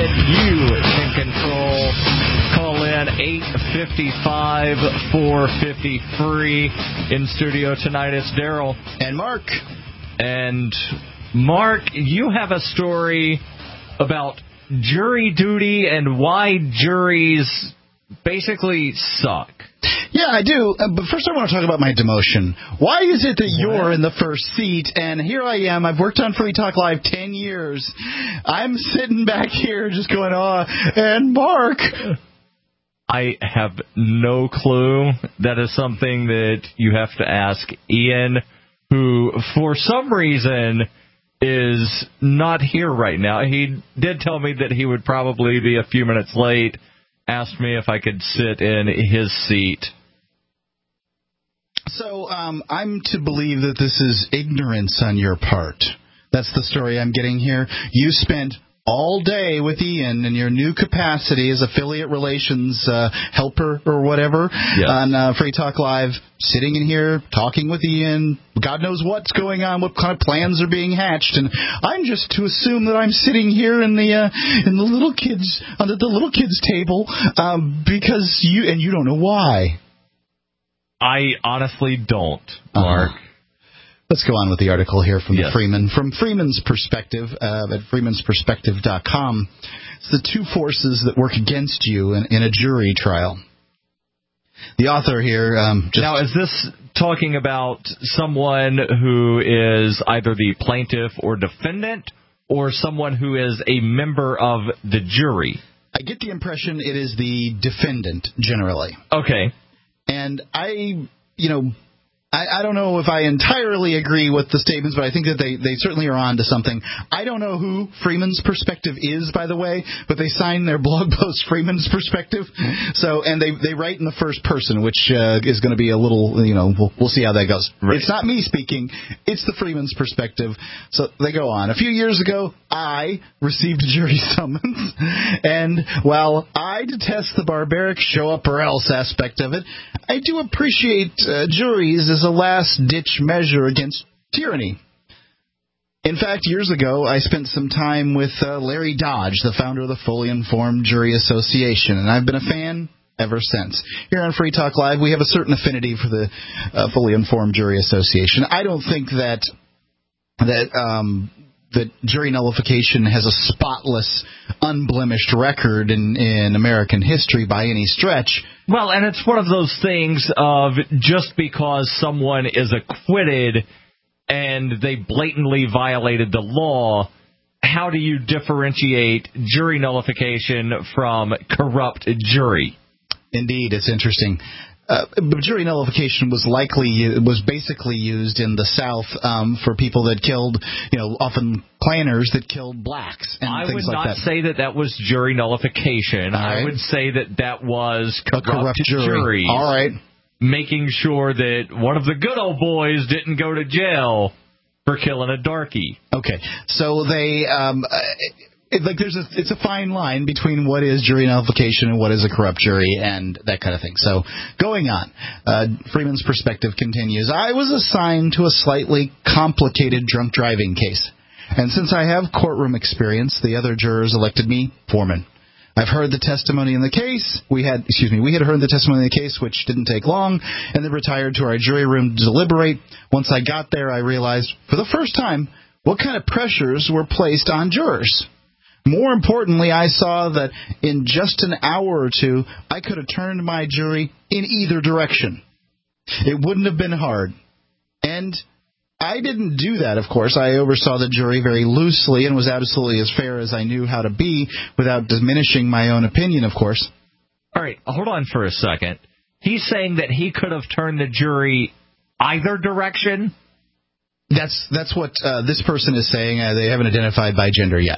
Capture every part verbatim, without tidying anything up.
that you can control. Call in eight five five, four five zero, free. In studio tonight, it's Daryl. And Mark. And Mark, you have a story about jury duty and why juries basically suck. Yeah, I do. Uh, but first I want to talk about my demotion. Why is it that you're what? in the first seat, and here I am, I've worked on Free Talk Live ten years. I'm sitting back here just going, oh, and Mark. I have no clue. That is something that you have to ask Ian, who, for some reason, is not here right now. He did tell me that he would probably be a few minutes late. Asked me if I could sit in his seat. So um, I'm to believe that this is ignorance on your part. That's the story I'm getting here. You spent all day with Ian in your new capacity as affiliate relations uh, helper or whatever yes. on uh, Free Talk Live, sitting in here talking with Ian. God knows what's going on, what kind of plans are being hatched, and I'm just to assume that I'm sitting here in the uh, in the little kids under the little kids table um, because you and you don't know why. I honestly don't, Mark. Uh-huh. Let's go on with the article here from yes. the Freeman. From Freeman's perspective, uh, at freemans perspective dot com, it's the two forces that work against you in, in a jury trial. The author here... Um, just now, is this talking about someone who is either the plaintiff or defendant, or someone who is a member of the jury? I get the impression it is the defendant, generally. Okay. And I, you know... I, I don't know if I entirely agree with the statements, but I think that they, they certainly are on to something. I don't know who Freeman's Perspective is, by the way, but they sign their blog post Freeman's Perspective. So, and they, they write in the first person, which uh, is going to be a little, you know, we'll, we'll see how that goes. Right. It's not me speaking. It's the Freeman's Perspective. So they go on. A few years ago, I received a jury summons, and while I detest the barbaric show-up-or-else aspect of it, I do appreciate uh, juries as a last-ditch measure against tyranny. In fact, years ago, I spent some time with uh, Larry Dodge, the founder of the Fully Informed Jury Association, and I've been a fan ever since. Here on Free Talk Live, we have a certain affinity for the uh, Fully Informed Jury Association. I don't think that that um, that jury nullification has a spotless, unblemished record in, in American history by any stretch. Well, and it's one of those things of just because someone is acquitted and they blatantly violated the law, how do you differentiate jury nullification from corrupt jury? Indeed, it's interesting. Uh, jury nullification was likely was basically used in the South um, for people that killed, you know, often planners that killed blacks and I things would like not that. say that that was jury nullification. Right. I would say that that was corrupt, a corrupt jury. juries. All right. Making sure that one of the good old boys didn't go to jail for killing a darky. Okay, so they um, it, like there's a it's a fine line between what is jury nullification and what is a corrupt jury and that kind of thing. So going on, uh, Freeman's Perspective continues. I was assigned to a slightly complicated drunk driving case, and since I have courtroom experience, the other jurors elected me foreman. I've heard the testimony in the case. We had, excuse me, we had heard the testimony in the case, which didn't take long, and then retired to our jury room to deliberate. Once I got there, I realized, for the first time, what kind of pressures were placed on jurors. More importantly, I saw that in just an hour or two, I could have turned my jury in either direction. It wouldn't have been hard. And I didn't do that, of course. I oversaw the jury very loosely and was absolutely as fair as I knew how to be without diminishing my own opinion, of course. All right, hold on for a second. He's saying that he could have turned the jury either direction? That's that's what uh, this person is saying. Uh, they haven't identified by gender yet.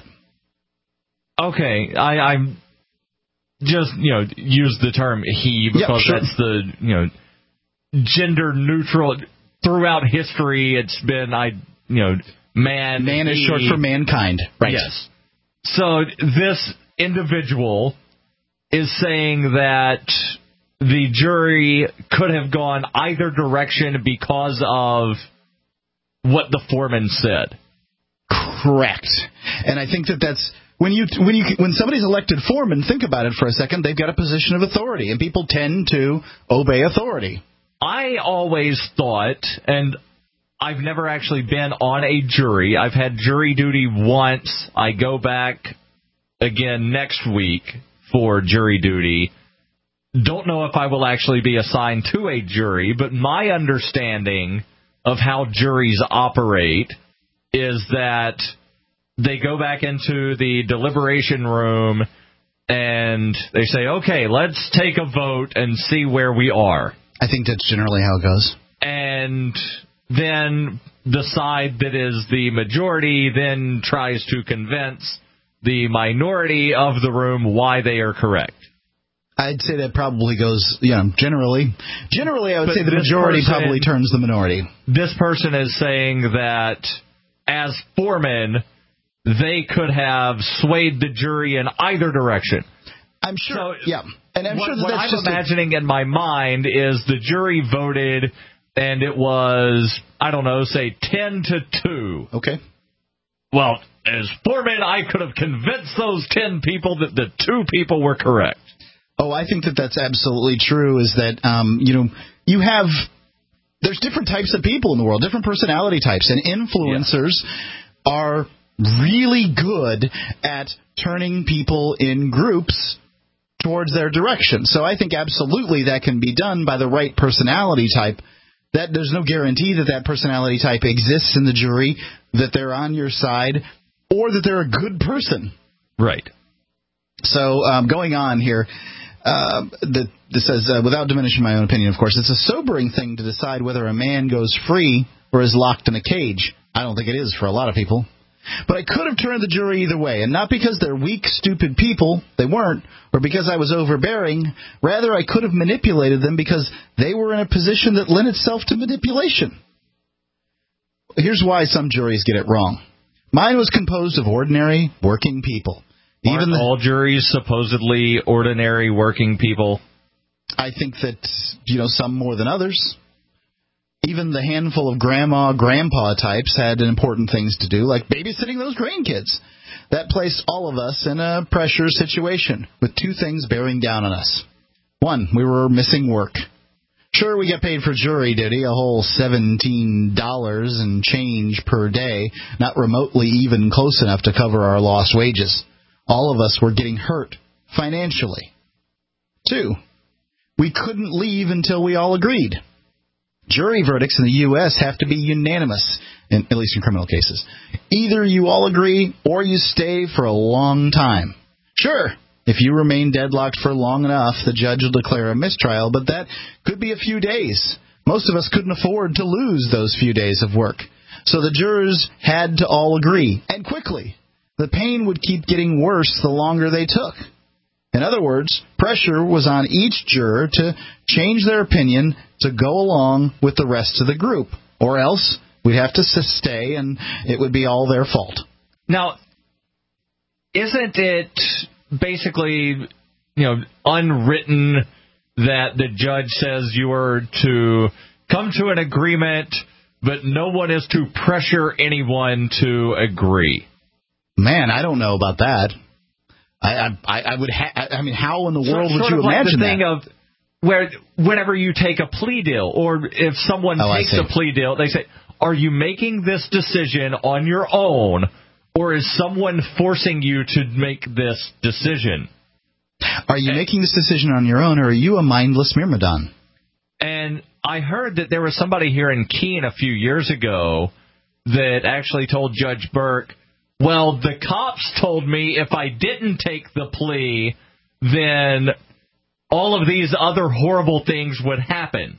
Okay, I, I'm just, you know, use the term he because yeah, sure. that's the, you know, gender neutral. Throughout history, it's been, I, you know, man. Man is he, short for mankind. Right. Yes. So this individual is saying that the jury could have gone either direction because of what the foreman said. Correct. And I think that that's When you when you when somebody's elected foreman, think about it for a second. They've got a position of authority, and people tend to obey authority. I always thought, and I've never actually been on a jury. I've had jury duty once. I go back again next week for jury duty. Don't know if I will actually be assigned to a jury, but my understanding of how juries operate is that they go back into the deliberation room and they say, okay, let's take a vote and see where we are. I think that's generally how it goes. And then the side that is the majority then tries to convince the minority of the room why they are correct. I'd say that probably goes, you know, generally. Generally, I would but say the majority person, probably turns the minority. This person is saying that as foreman, they could have swayed the jury in either direction. I'm sure, so, yeah. And I'm what, sure that what that's I'm just imagining a... in my mind is the jury voted, and it was, I don't know, say ten to two. Okay. Well, as foreman, I could have convinced those ten people that the two people were correct. Oh, I think that that's absolutely true, is that, um, you know, you have, there's different types of people in the world, different personality types, and influencers yeah. are really good at turning people in groups towards their direction. So I think absolutely that can be done by the right personality type. That there's no guarantee that that personality type exists in the jury, that they're on your side, or that they're a good person. Right. So um, going on here, uh, the, this says, uh, without diminishing my own opinion, of course, it's a sobering thing to decide whether a man goes free or is locked in a cage. I don't think it is for a lot of people. But I could have turned the jury either way, and not because they're weak, stupid people, they weren't, or because I was overbearing. Rather, I could have manipulated them because they were in a position that lent itself to manipulation. Here's why some juries get it wrong. Mine was composed of ordinary, working people. Aren't Even the, all juries supposedly ordinary, working people? I think that, you know, some more than others. Even the handful of grandma, grandpa types had important things to do, like babysitting those grandkids. That placed all of us in a pressure situation, with two things bearing down on us. One, we were missing work. Sure, we get paid for jury duty, a whole seventeen dollars and change per day, not remotely even close enough to cover our lost wages. All of us were getting hurt financially. Two, we couldn't leave until we all agreed. Jury verdicts in the U S have to be unanimous, in, at least in criminal cases. Either you all agree or you stay for a long time. Sure, if you remain deadlocked for long enough, the judge will declare a mistrial, but that could be a few days. Most of us couldn't afford to lose those few days of work. So the jurors had to all agree, and quickly. The pain would keep getting worse the longer they took. In other words, pressure was on each juror to change their opinion to go along with the rest of the group, or else we'd have to stay and it would be all their fault. Now, isn't it basically, you know, unwritten that the judge says you are to come to an agreement, but no one is to pressure anyone to agree? Man, I don't know about that. I I, I would. Ha- I mean, how in the world so, would sort you of like imagine the thing that? Of where whenever you take a plea deal, or if someone oh, takes a plea deal, they say, "Are you making this decision on your own, or is someone forcing you to make this decision?" Are you and, making this decision on your own, or are you a mindless myrmidon? And I heard that there was somebody here in Keene a few years ago that actually told Judge Burke, well, the cops told me if I didn't take the plea, then all of these other horrible things would happen.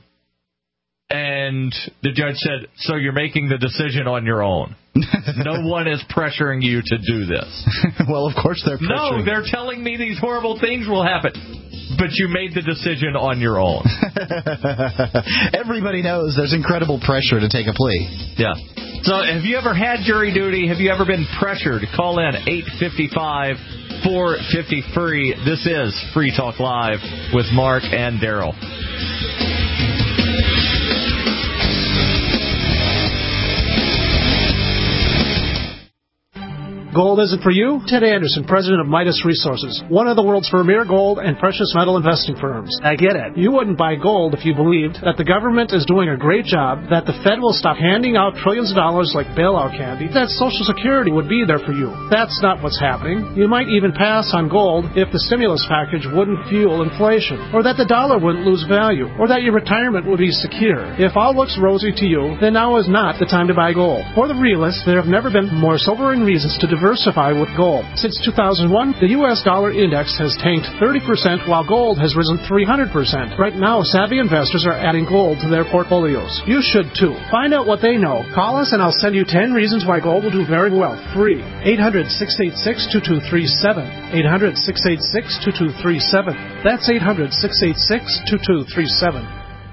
And the judge said, so you're making the decision on your own. No one is pressuring you to do this. Well, of course they're pressuring. No, they're telling me these horrible things will happen. But you made the decision on your own. Everybody knows there's incredible pressure to take a plea. Yeah. So have you ever had jury duty? Have you ever been pressured? Call in eight five five, four five zero, free. This is Free Talk Live with Mark and Daryl. Gold isn't for you? Ted Anderson, president of Midas Resources, one of the world's premier gold and precious metal investing firms. I get it. You wouldn't buy gold if you believed that the government is doing a great job, that the Fed will stop handing out trillions of dollars like bailout candy, that Social Security would be there for you. That's not what's happening. You might even pass on gold if the stimulus package wouldn't fuel inflation, or that the dollar wouldn't lose value, or that your retirement would be secure. If all looks rosy to you, then now is not the time to buy gold. For the realists, there have never been more sobering reasons to diversify with gold. Since two thousand one, the U S dollar index has tanked thirty percent while gold has risen three hundred percent. Right now, savvy investors are adding gold to their portfolios. You should too. Find out what they know. Call us and I'll send you ten reasons why gold will do very well. Free. eight hundred, six eight six, two two three seven. eight hundred, six eight six, two two three seven. That's eight hundred, six eight six, two two three seven.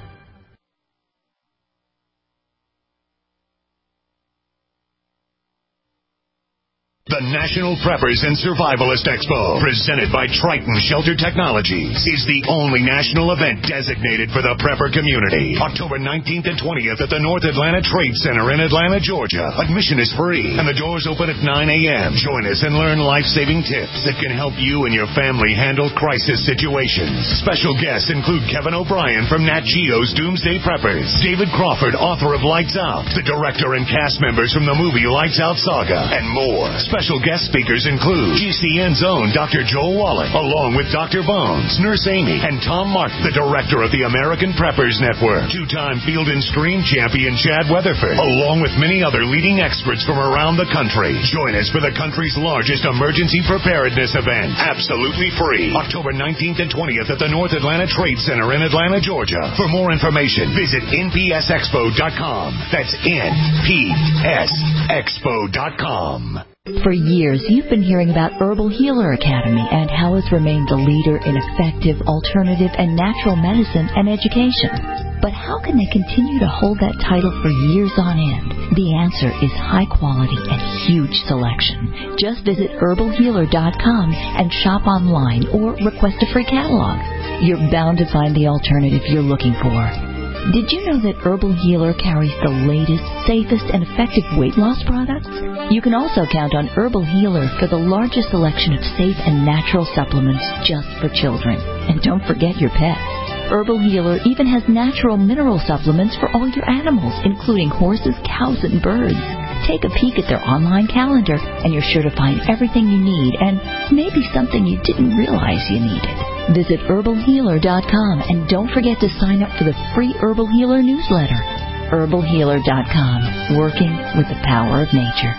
The National Preppers and Survivalist Expo, presented by Triton Shelter Technologies, is the only national event designated for the prepper community. October nineteenth and twentieth at the North Atlanta Trade Center in Atlanta, Georgia. Admission is free, and the doors open at nine a.m. Join us and learn life-saving tips that can help you and your family handle crisis situations. Special guests include Kevin O'Brien from Nat Geo's Doomsday Preppers, David Crawford, author of Lights Out, the director and cast members from the movie Lights Out Saga, and more. Special guest speakers include G C N's own Doctor Joel Wallach, along with Doctor Bones, Nurse Amy, and Tom Martin, the director of the American Preppers Network. Two-time Field and Scream champion Chad Weatherford, along with many other leading experts from around the country. Join us for the country's largest emergency preparedness event. Absolutely free. October nineteenth and twentieth at the North Atlanta Trade Center in Atlanta, Georgia. For more information, visit N P S expo dot com. That's N P S expo dot com. For years, you've been hearing about Herbal Healer Academy and how it's remained the leader in effective, alternative, and natural medicine and education. But how can they continue to hold that title for years on end? The answer is high quality and huge selection. Just visit herbal healer dot com and shop online or request a free catalog. You're bound to find the alternative you're looking for. Did you know that Herbal Healer carries the latest, safest, and effective weight loss products? You can also count on Herbal Healer for the largest selection of safe and natural supplements just for children. And don't forget your pets. Herbal Healer even has natural mineral supplements for all your animals, including horses, cows, and birds. Take a peek at their online calendar, and you're sure to find everything you need, and maybe something you didn't realize you needed. Visit herbal healer dot com, and don't forget to sign up for the free Herbal Healer newsletter. herbal healer dot com, working with the power of nature.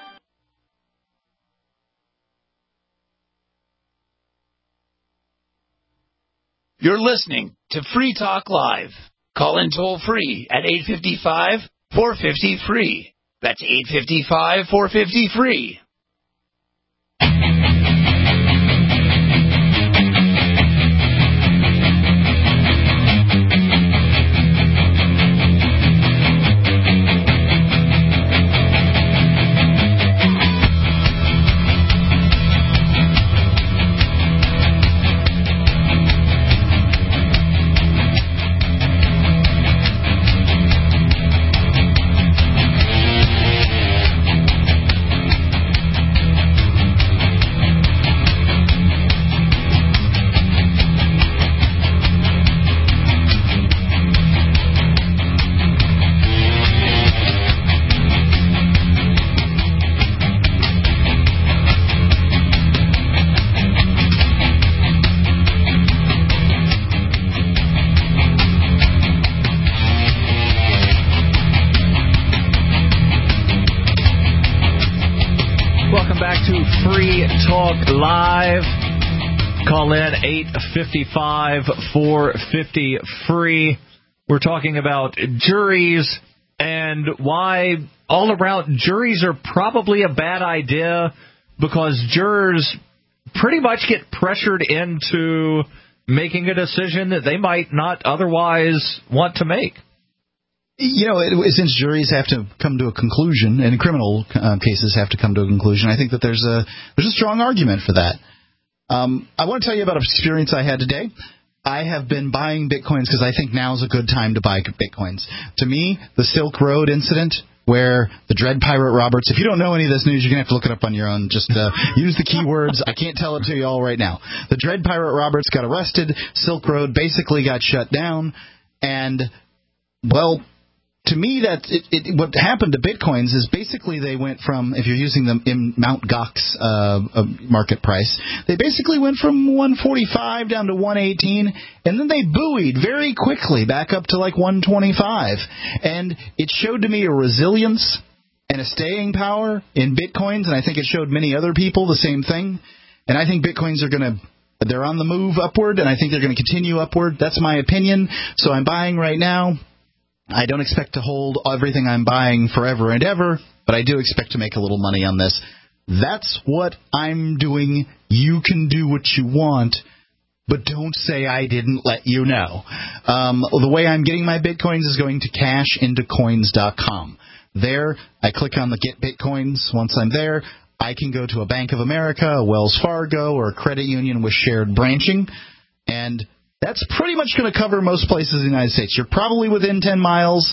You're listening to Free Talk Live. Call in toll free at eight five five, four five zero, free. That's eight five five, four five zero, free. Talk Live. Call in eight five five, four five zero, free. We're talking about juries and why all around juries are probably a bad idea, because jurors pretty much get pressured into making a decision that they might not otherwise want to make. You know, it, since juries have to come to a conclusion, and criminal uh, cases have to come to a conclusion, I think that there's a there's a strong argument for that. Um, I want to tell you about an experience I had today. I have been buying Bitcoins because I think now is a good time to buy Bitcoins. To me, the Silk Road incident where the Dread Pirate Roberts, if you don't know any of this news, you're going to have to look it up on your own. Just uh, use the keywords. I can't tell it to you all right now. The Dread Pirate Roberts got arrested. Silk Road basically got shut down. And, well, to me, that it, it, what happened to Bitcoins is basically they went from, if you're using them in Mount Gox uh, uh, market price, they basically went from one forty-five down to one eighteen, and then they buoyed very quickly back up to like one twenty-five. And it showed to me a resilience and a staying power in Bitcoins, and I think it showed many other people the same thing. And I think Bitcoins are going to, they're on the move upward, and I think they're going to continue upward. That's my opinion. So I'm buying right now. I don't expect to hold everything I'm buying forever and ever, but I do expect to make a little money on this. That's what I'm doing. You can do what you want, but don't say I didn't let you know. Um, the way I'm getting my Bitcoins is going to cash into coins dot com. There, I click on the Get Bitcoins. Once I'm there, I can go to a Bank of America, a Wells Fargo, or a credit union with shared branching, and that's pretty much going to cover most places in the United States. You're probably within ten miles,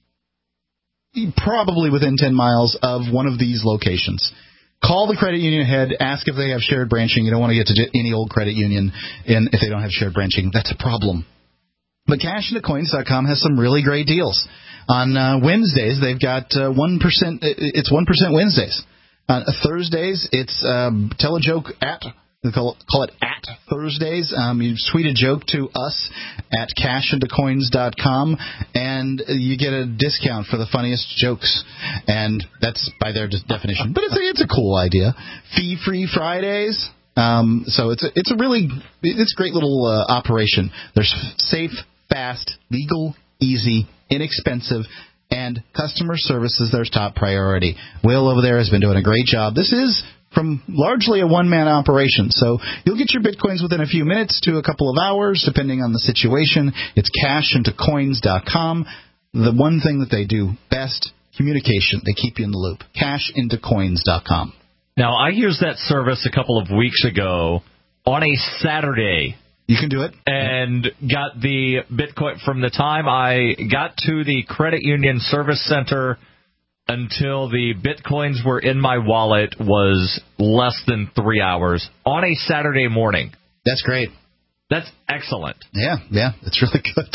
probably within ten miles of one of these locations. Call the credit union head, ask if they have shared branching. You don't want to get to any old credit union in, if they don't have shared branching. That's a problem. But cash into coins dot com has some really great deals. On uh, Wednesdays, they've got uh, one percent, it's one percent Wednesdays. On Thursdays, it's um, tell a joke at We call, call it at Thursdays. Um, you tweet a joke to us at cash into coins dot com, and you get a discount for the funniest jokes. And that's by their definition. But it's a, it's a cool idea. Fee-free Fridays. Um, so it's a, it's a really it's a great little uh, operation. There's safe, fast, legal, easy, inexpensive, and customer service is their top priority. Will over there has been doing a great job. This is from largely a one-man operation. So you'll get your Bitcoins within a few minutes to a couple of hours, depending on the situation. It's cash into coins dot com. The one thing that they do best, communication. They keep you in the loop. cash into coins dot com. Now, I used that service a couple of weeks ago on a Saturday. You can do it. And got the Bitcoin from the time I got to the credit union service center until the Bitcoins were in my wallet was less than three hours on a Saturday morning. That's great. That's excellent. Yeah, yeah, it's really good.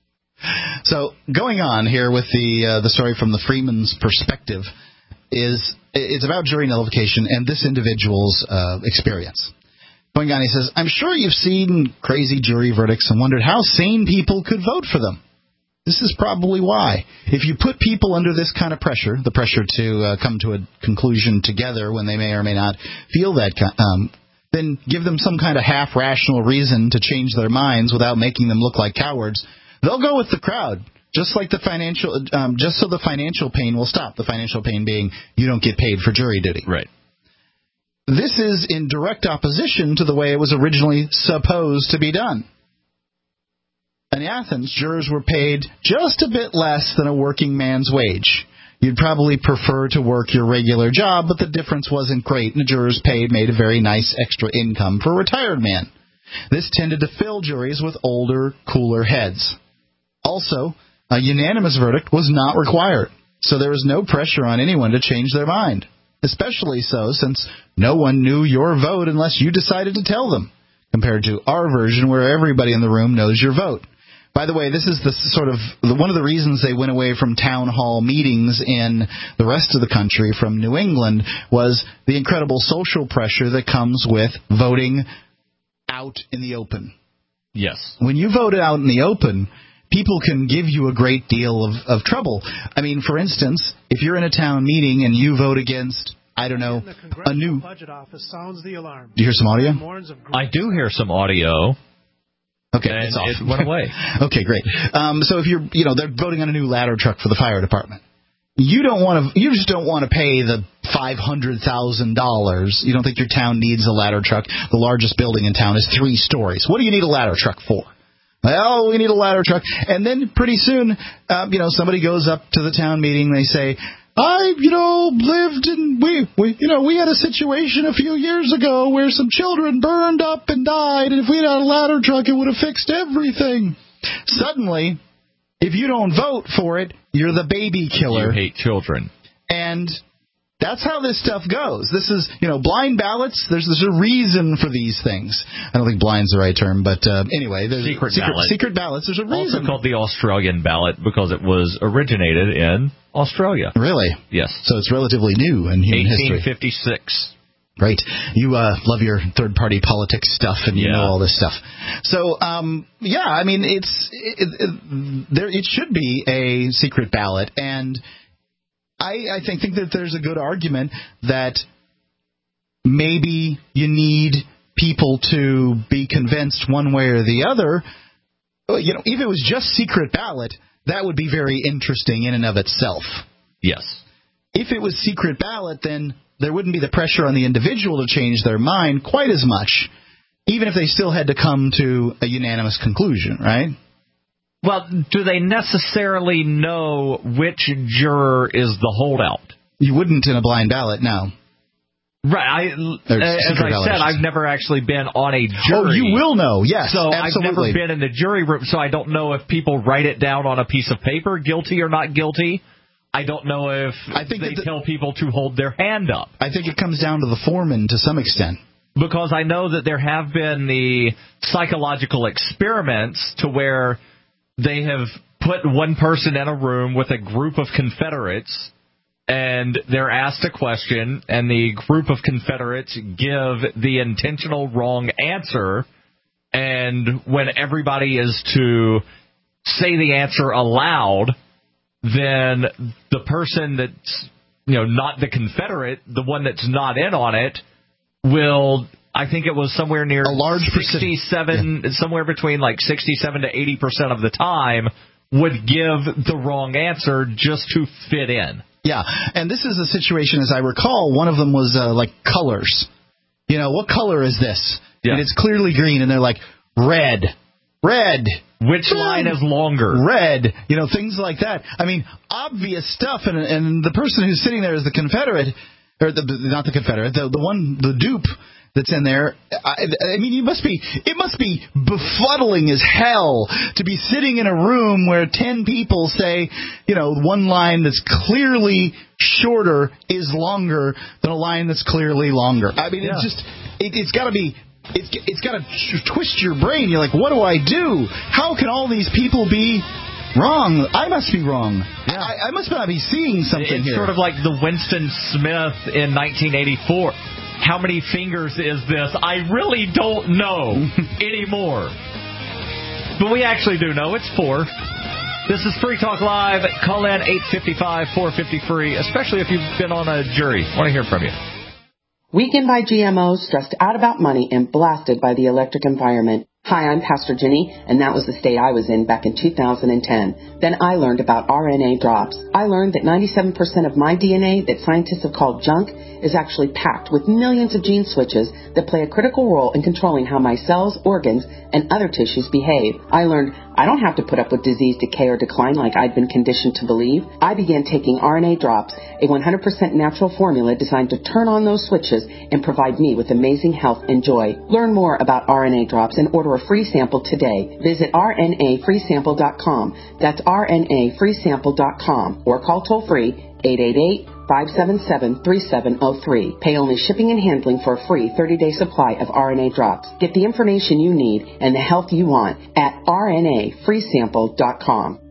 So going on here with the uh, the story from the Freeman's perspective is it's about jury nullification and this individual's uh, experience. Going on, he says, I'm sure you've seen crazy jury verdicts and wondered how sane people could vote for them. This is probably why. If you put people under this kind of pressure, the pressure to uh, come to a conclusion together when they may or may not feel that, um, then give them some kind of half-rational reason to change their minds without making them look like cowards, they'll go with the crowd, just like the financial, um, just so the financial pain will stop. The financial pain being you don't get paid for jury duty. Right. This is in direct opposition to the way it was originally supposed to be done. In Athens, jurors were paid just a bit less than a working man's wage. You'd probably prefer to work your regular job, but the difference wasn't great, and the jurors' pay made a very nice extra income for a retired man. This tended to fill juries with older, cooler heads. Also, a unanimous verdict was not required, so there was no pressure on anyone to change their mind, especially so since no one knew your vote unless you decided to tell them, compared to our version where everybody in the room knows your vote. By the way, this is the sort of one of the reasons they went away from town hall meetings in the rest of the country from New England was the incredible social pressure that comes with voting out in the open. Yes. When you vote out in the open, people can give you a great deal of, of trouble. I mean, for instance, if you're in a town meeting and you vote against, I don't know, a new budget office sounds the alarm. Do you hear some audio? I do hear some audio. Okay, and it's off. It went away. Okay, great. Um, so if you're, you know, they're voting on a new ladder truck for the fire department. You don't want to. You just don't want to pay the five hundred thousand dollars. You don't think your town needs a ladder truck. The largest building in town is three stories. What do you need a ladder truck for? Well, we need a ladder truck. And then pretty soon, um, you know, somebody goes up to the town meeting. They say, I, you know, lived in, we, we, you know, we had a situation a few years ago where some children burned up and died, and if we had a ladder truck, it would have fixed everything. Suddenly, if you don't vote for it, you're the baby killer. You hate children. And that's how this stuff goes. This is, you know, blind ballots. There's, there's a reason for these things. I don't think blind's the right term, but uh, anyway, there's secret, secret ballot. Secret ballots. There's a reason. Also called the Australian ballot because it was originated in Australia. Really? Yes. So it's relatively new in human history. eighteen fifty-six. Right. You uh, love your third-party politics stuff, and you yeah. know all this stuff. So, um, yeah, I mean, it's it, it, there. It should be a secret ballot, and I, I think think that there's a good argument that maybe you need people to be convinced one way or the other. You know, if it was just secret ballot, that would be very interesting in and of itself. Yes. If it was secret ballot, then there wouldn't be the pressure on the individual to change their mind quite as much, even if they still had to come to a unanimous conclusion, right? Well, do they necessarily know which juror is the holdout? You wouldn't in a blind ballot, no. Right. I, as I ballot. said, I've never actually been on a jury. Oh, you will know, yes, So absolutely. I've never been in the jury room, so I don't know if people write it down on a piece of paper, guilty or not guilty. I don't know if I think they the, tell people to hold their hand up. I think it comes down to the foreman to some extent. Because I know that there have been the psychological experiments to where they have put one person in a room with a group of Confederates, and they're asked a question, and the group of Confederates give the intentional wrong answer, and when everybody is to say the answer aloud, then the person that's, you know, not the Confederate, the one that's not in on it, will, I think it was somewhere near a large sixty-seven, yeah. somewhere between like sixty-seven to eighty percent of the time, would give the wrong answer just to fit in. Yeah, and this is a situation, as I recall, one of them was uh, like colors. You know, what color is this? Yeah. And it's clearly green, and they're like, red, red. Which line is longer? Red. You know, things like that. I mean, obvious stuff. And, and the person who's sitting there is the Confederate, or the, not the Confederate, the, the one, the dupe that's in there. I, I mean, you must be, it must be befuddling as hell to be sitting in a room where ten people say, you know, one line that's clearly shorter is longer than a line that's clearly longer. I mean, yeah. it's just, it, it's got to be. It's, it's got to twist your brain. You're like, what do I do? How can all these people be wrong? I must be wrong. Yeah. I, I must not be seeing something it's here. It's sort of like the Winston Smith in nineteen eighty-four. How many fingers is this? I really don't know anymore. But we actually do know. It's four. This is Free Talk Live. Call in eight five five, four five zero, free, especially if you've been on a jury. I want to hear from you. Weakened by G M Os, stressed out about money, and blasted by the electric environment. Hi, I'm Pastor Jenny, and that was the state I was in back in two thousand ten. Then I learned about R N A drops. I learned that ninety-seven percent of my D N A that scientists have called junk is actually packed with millions of gene switches that play a critical role in controlling how my cells, organs, and other tissues behave. I learned I don't have to put up with disease, decay, or decline like I'd been conditioned to believe. I began taking R N A drops, a one hundred percent natural formula designed to turn on those switches and provide me with amazing health and joy. Learn more about R N A drops and order a free sample today. Visit R N A free sample dot com. That's R N A free sample dot com or call toll free eight eight eight, five seven seven, three seven zero three. Pay only shipping and handling for a free thirty-day supply of R N A drops. Get the information you need and the health you want at R N A free sample dot com.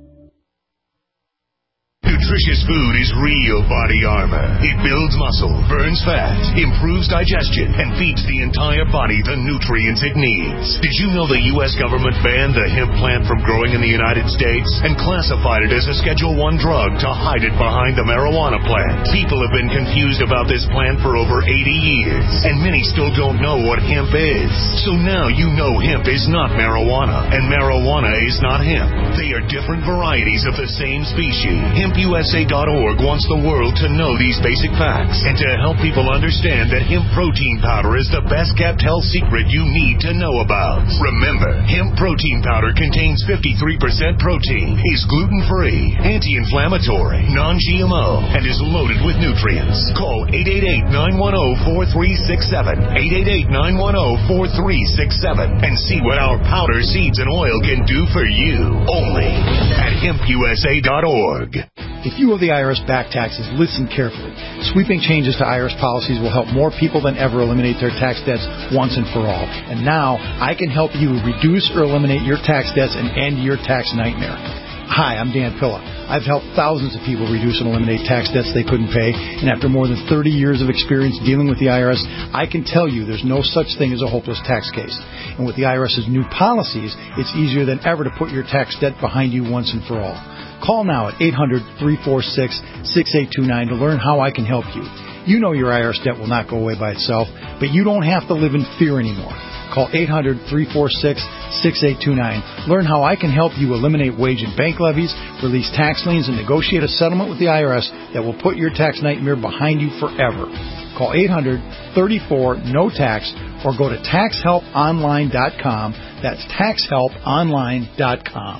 Nutritious food is real body armor. It builds muscle, burns fat, improves digestion, and feeds the entire body the nutrients it needs. Did you know the U S government banned the hemp plant from growing in the United States and classified it as a Schedule one drug to hide it behind the marijuana plant? People have been confused about this plant for over eighty years, and many still don't know what hemp is. So now you know hemp is not marijuana, and marijuana is not hemp. They are different varieties of the same species. Hemp U S A dot org wants the world to know these basic facts and to help people understand that hemp protein powder is the best kept health secret you need to know about. Remember, hemp protein powder contains fifty-three percent protein, is gluten-free, anti-inflammatory, non-G M O, and is loaded with nutrients. Call eight eight eight, nine one zero, four three six seven, eight eight eight, nine one zero, four three six seven, and see what our powder, seeds, and oil can do for you only at hemp U S A dot org. If you owe the I R S back taxes, listen carefully. Sweeping changes to I R S policies will help more people than ever eliminate their tax debts once and for all. And now, I can help you reduce or eliminate your tax debts and end your tax nightmare. Hi, I'm Dan Pilla. I've helped thousands of people reduce and eliminate tax debts they couldn't pay, and after more than thirty years of experience dealing with the I R S, I can tell you there's no such thing as a hopeless tax case. And with the IRS's new policies, it's easier than ever to put your tax debt behind you once and for all. Call now at eight hundred, three four six, six eight two nine to learn how I can help you. You know your I R S debt will not go away by itself, but you don't have to live in fear anymore. Call eight hundred, three four six, six eight two nine. Learn how I can help you eliminate wage and bank levies, release tax liens, and negotiate a settlement with the I R S that will put your tax nightmare behind you forever. Call eight hundred, thirty-four, N O tax or go to tax help online dot com. That's tax help online dot com.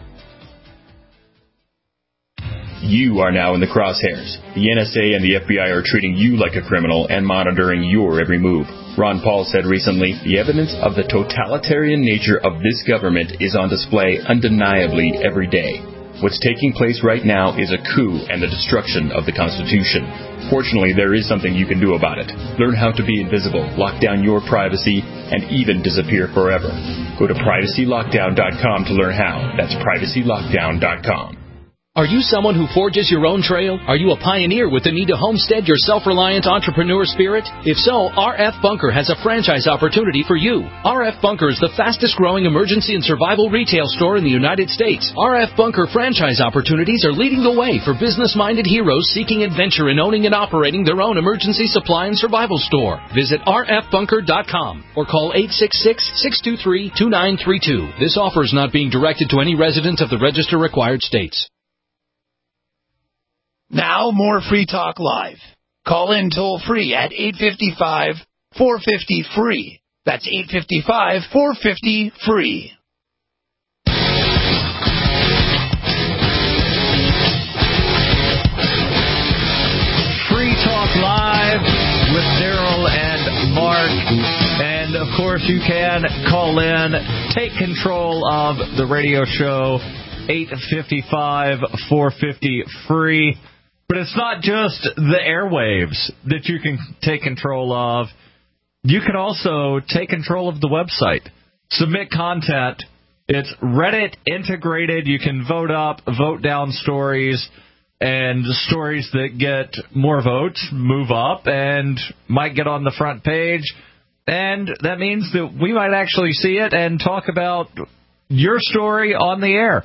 You are now in the crosshairs. The N S A and the F B I are treating you like a criminal and monitoring your every move. Ron Paul said recently, the evidence of the totalitarian nature of this government is on display undeniably every day. What's taking place right now is a coup and the destruction of the Constitution. Fortunately, there is something you can do about it. Learn how to be invisible, lock down your privacy, and even disappear forever. Go to privacy lockdown dot com to learn how. That's privacy lockdown dot com. Are you someone who forges your own trail? Are you a pioneer with the need to homestead your self-reliant entrepreneur spirit? If so, R F Bunker has a franchise opportunity for you. R F Bunker is the fastest-growing emergency and survival retail store in the United States. R F Bunker franchise opportunities are leading the way for business-minded heroes seeking adventure in owning and operating their own emergency supply and survival store. Visit R F bunker dot com or call eight six six, six two three, two nine three two. This offer is not being directed to any resident of the register-required states. Now, more Free Talk Live. Call in toll-free at eight five five, four five zero, free. That's eight five five, four five zero, free. Free Talk Live with Daryl and Mark. And, of course, you can call in, take control of the radio show, eight five five, four five zero, free. But it's not just the airwaves that you can take control of. You can also take control of the website. Submit content. It's Reddit integrated. You can vote up, vote down stories, and stories that get more votes move up and might get on the front page. And that means that we might actually see it and talk about your story on the air.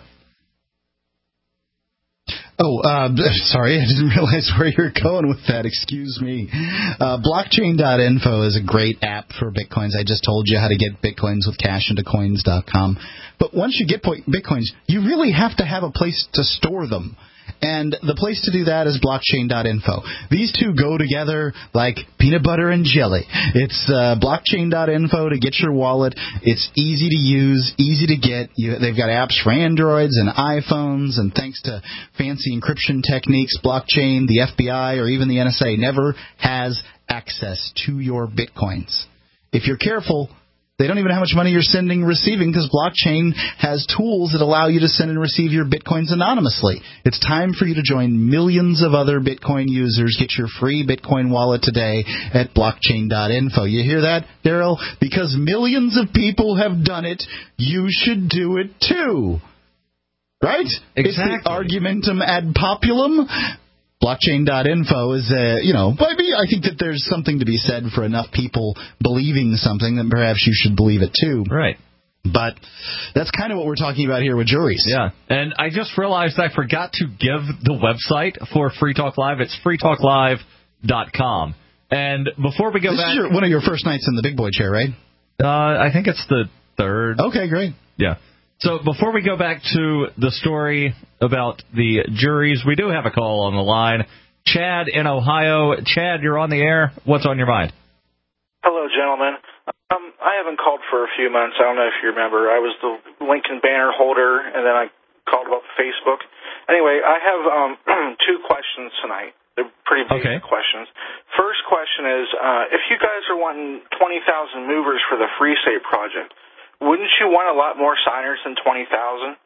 Oh, uh, sorry, I didn't realize where you're going with that. Excuse me. Uh, blockchain dot info is a great app for Bitcoins. I just told you how to get Bitcoins with cash into coins dot com. But once you get Bitcoins, you really have to have a place to store them. And the place to do that is blockchain dot info. These two go together like peanut butter and jelly. It's uh, blockchain dot info to get your wallet. It's easy to use, easy to get. You, they've got apps for Androids and iPhones, and thanks to fancy encryption techniques, blockchain, the F B I, or even the N S A never has access to your Bitcoins. If you're careful, they don't even know how much money you're sending and receiving because blockchain has tools that allow you to send and receive your Bitcoins anonymously. It's time for you to join millions of other Bitcoin users. Get your free Bitcoin wallet today at blockchain dot info. You hear that, Daryl? Because millions of people have done it, you should do it too. Right? Exactly. It's the argumentum ad populum. blockchain dot info is, uh, you know, maybe I think that there's something to be said for enough people believing something that perhaps you should believe it too. Right. But that's kind of what we're talking about here with juries. Yeah. And I just realized I forgot to give the website for Free Talk Live. It's free talk live dot com. And before we go this back... This is your, one of your first nights in the big boy chair, right? Uh, I think it's the third. Okay, great. Yeah. So before we go back to the story about the juries, we do have a call on the line. Chad in Ohio. Chad, you're on the air. What's on your mind? Hello, gentlemen. Um, I haven't called for a few months. I don't know if you remember. I was the Lincoln banner holder, and then I called about Facebook. Anyway, I have um, two questions tonight. They're pretty basic okay. questions. First question is, uh, if you guys are wanting twenty thousand movers for the Free State Project, wouldn't you want a lot more signers than twenty thousand?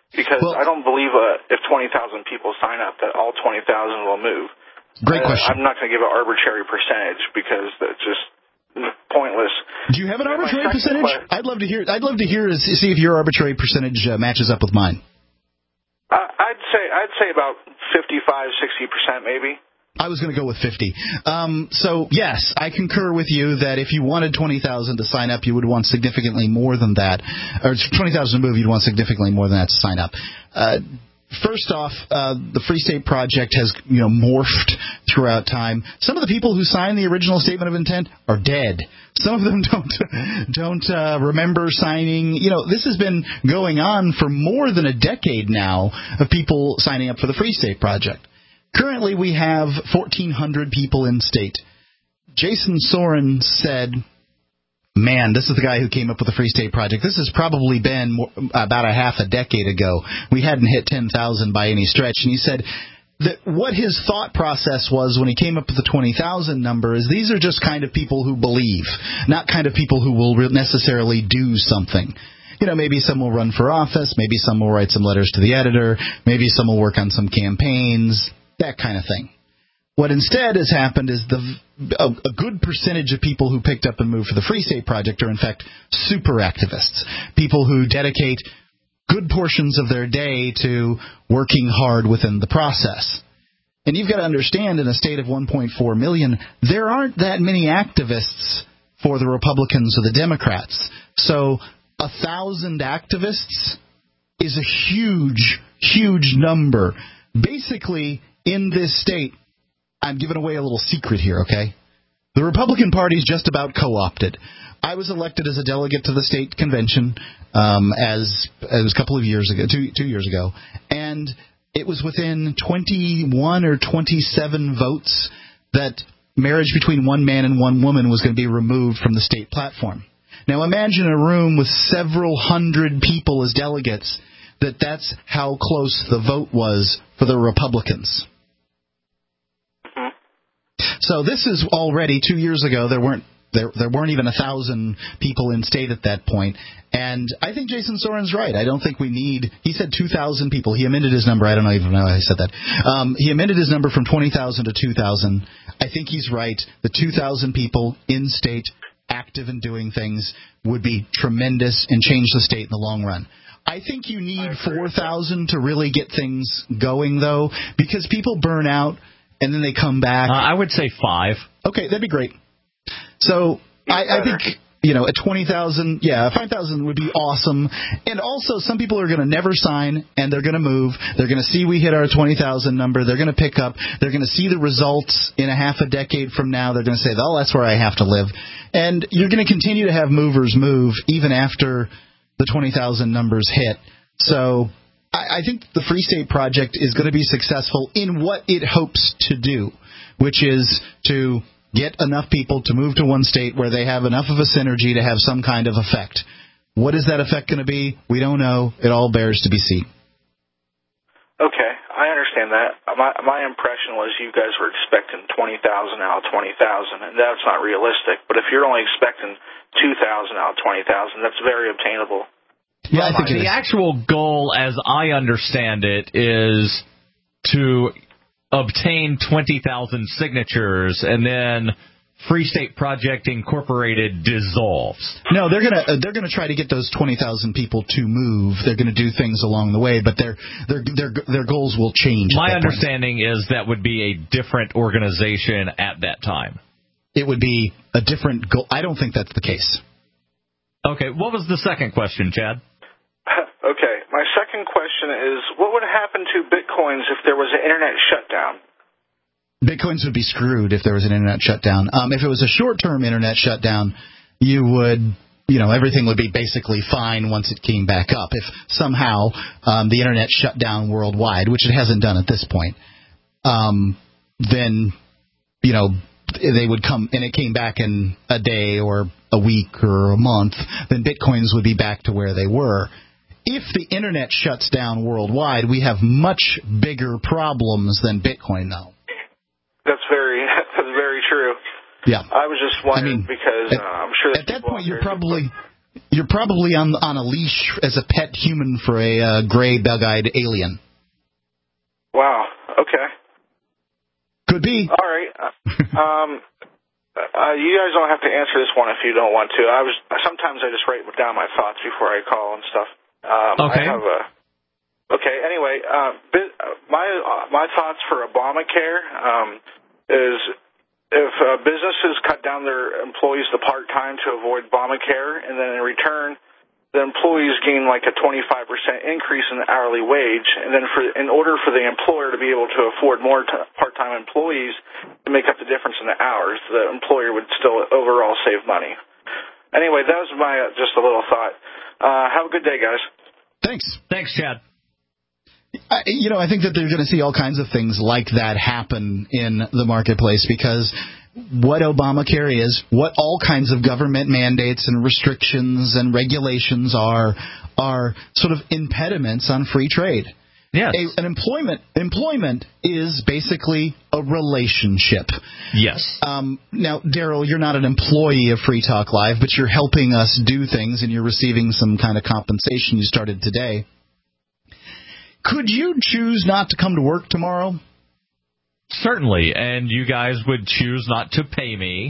Because well, I don't believe uh, if twenty thousand people sign up that all twenty thousand will move. Great uh, question. I'm not going to give an arbitrary percentage because that's just pointless. Do you have an arbitrary percentage? Question, I'd love to hear. I'd love to hear see if your arbitrary percentage uh, matches up with mine. Uh, I'd say I'd say about fifty-five, sixty percent maybe. I was going to go with fifty. Um, so, yes, I concur with you that if you wanted twenty thousand to sign up, you would want significantly more than that. Or twenty thousand to move, you'd want significantly more than that to sign up. Uh, first off, uh, the Free State Project has, you know, morphed throughout time. Some of the people who signed the original statement of intent are dead. Some of them don't don't uh, remember signing. You know, this has been going on for more than a decade now of people signing up for the Free State Project. Currently, we have fourteen hundred people in state. Jason Soren said, man, this is the guy who came up with the Free State Project. This has probably been more, about a half a decade ago. We hadn't hit ten thousand by any stretch. And he said that what his thought process was when he came up with the twenty thousand number is these are just kind of people who believe, not kind of people who will necessarily do something. You know, maybe some will run for office, maybe some will write some letters to the editor, maybe some will work on some campaigns, that kind of thing. What instead has happened is the a, a good percentage of people who picked up and moved for the Free State Project are, in fact, super activists, people who dedicate good portions of their day to working hard within the process. And you've got to understand, in a state of one point four million, there aren't that many activists for the Republicans or the Democrats. So a thousand activists is a huge, huge number. Basically, in this state, I'm giving away a little secret here, okay? The Republican Party is just about co-opted. I was elected as a delegate to the state convention um, as it was a couple of years ago, two, two years ago, and it was within twenty-one or twenty-seven votes that marriage between one man and one woman was going to be removed from the state platform. Now imagine a room with several hundred people as delegates, that that's how close the vote was for the Republicans. So this is already two years ago. There weren't there there weren't even a thousand people in state at that point, and I think Jason Soren's right. I don't think we need. He said two thousand people. He amended his number. I don't even know how he said that. Um, he amended his number from twenty thousand to two thousand. I think he's right. The two thousand people in state, active and doing things, would be tremendous and change the state in the long run. I think you need four thousand to really get things going, though, because people burn out. And then they come back. Uh, I would say five. Okay, that'd be great. So I, I think, you know, at twenty thousand, yeah, five thousand would be awesome. And also, some people are going to never sign, and they're going to move. They're going to see we hit our twenty thousand number. They're going to pick up. They're going to see the results in a half a decade from now. They're going to say, oh, that's where I have to live. And you're going to continue to have movers move even after the twenty thousand numbers hit. So I think the Free State Project is going to be successful in what it hopes to do, which is to get enough people to move to one state where they have enough of a synergy to have some kind of effect. What is that effect going to be? We don't know. It all bears to be seen. Okay, I understand that. My, my impression was you guys were expecting twenty thousand out of twenty thousand, and that's not realistic. But if you're only expecting two thousand out of twenty thousand, that's very obtainable. Yeah, I think the it is. actual goal, as I understand it, is to obtain twenty thousand signatures, and then Free State Project Incorporated dissolves. No, they're gonna uh, they're gonna try to get those twenty thousand people to move. They're gonna do things along the way, but their their their their goals will change. My understanding point. is that would be a different organization at that time. It would be a different goal. I don't think that's the case. Okay, what was the second question, Chad? Okay, my second question is, what would happen to Bitcoins if there was an internet shutdown? Bitcoins would be screwed if there was an internet shutdown. Um, if it was a short-term internet shutdown, you would, you know, everything would be basically fine once it came back up. If somehow um, the internet shut down worldwide, which it hasn't done at this point, um, then, you know, they would come, and it came back in a day or a week or a month, then Bitcoins would be back to where they were. If the internet shuts down worldwide, we have much bigger problems than Bitcoin, though. That's very, that's very true. Yeah. I was just wondering I mean, because at, uh, I'm sure at that point you're probably You're probably on on a leash as a pet human for a uh, gray, bug-eyed alien. Wow. Okay. Could be. All right. um, uh, you guys don't have to answer this one if you don't want to. I was sometimes I just write down my thoughts before I call and stuff. Um, okay. I have a. Okay. Anyway, uh, my uh, my thoughts for Obamacare um, is if uh, businesses cut down their employees to part time to avoid Obamacare, and then in return, the employees gain like a twenty-five percent increase in the hourly wage, and then for in order for the employer to be able to afford more t- part-time employees to make up the difference in the hours, the employer would still overall save money. Anyway, that was my uh, just a little thought. Uh, have a good day, guys. Thanks. Thanks, Chad. I, you know, I think that they're going to see all kinds of things like that happen in the marketplace because what Obamacare is, what all kinds of government mandates and restrictions and regulations are, are sort of impediments on free trade. Yes. A, an employment employment is basically a relationship. Yes. Um, now, Daryl, you're not an employee of Free Talk Live, but you're helping us do things and you're receiving some kind of compensation you started today. Could you choose not to come to work tomorrow? Certainly, and you guys would choose not to pay me,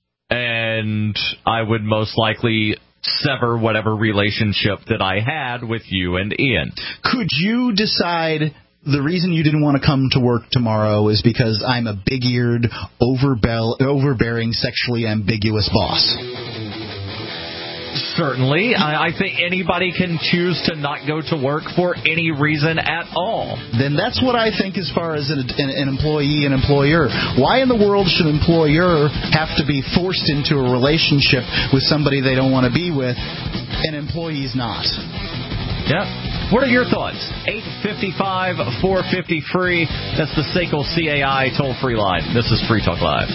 and I would most likely sever whatever relationship that I had with you and Ian. Could you decide the reason you didn't want to come to work tomorrow is because I'm a big-eared, overbell- overbearing, sexually ambiguous boss? Certainly. I, I think anybody can choose to not go to work for any reason at all. Then that's what I think as far as an, an, an employee and employer. Why in the world should an employer have to be forced into a relationship with somebody they don't want to be with, and employees not? Yeah. What are your thoughts? eight five five, four five zero, free. That's the S A C L C A I toll-free line. This is Free Talk Live.